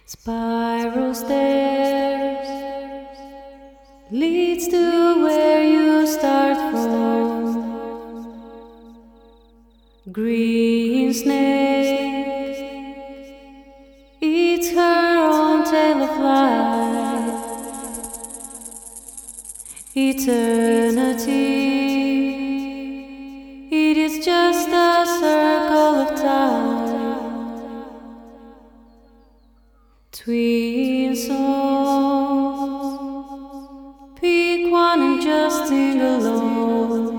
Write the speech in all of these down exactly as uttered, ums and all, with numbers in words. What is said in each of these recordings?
Spiral stairs leads to where you start from. Green snake eats her own tail of light. Eternity, it is just a circle of time. Twin songs, pick one and just sing along.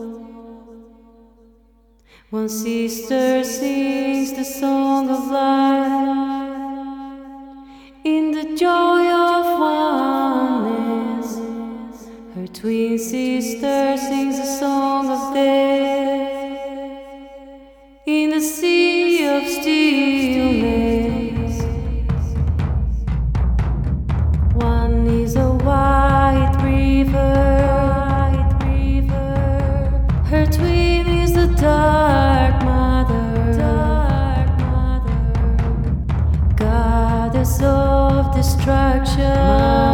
One sister sings the song of life in the joy of oneness. Her twin sister sings a song of death in the sea of stillness. One is a white river, white river. Her twin is the dark mother, dark mother, goddess of destruction.